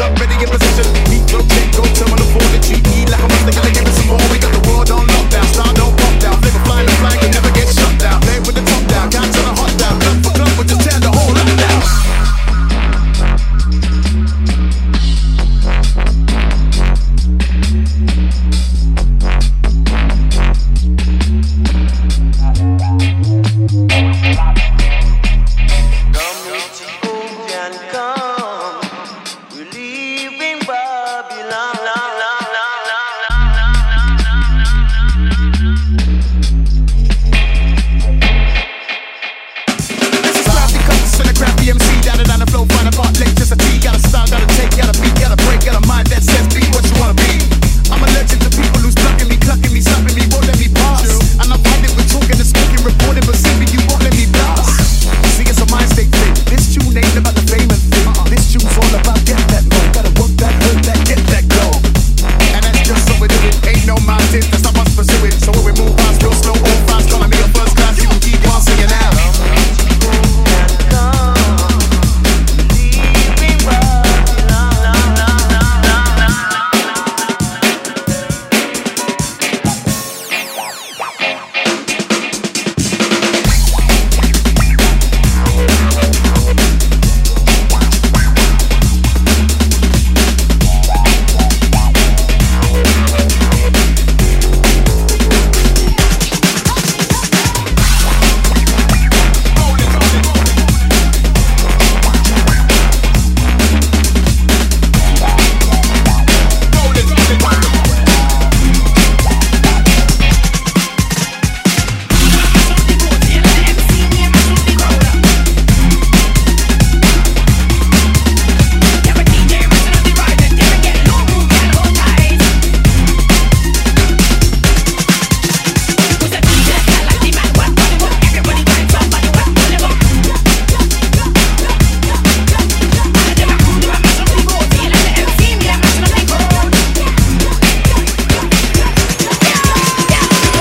up, ready in position. Heat, go, take, go, tell on the floor to treat me like a monster, gotta give it some more. We got the world on lockdown, style don't pop down. Flavor flying the flag, you never get shut down. Play with the top down,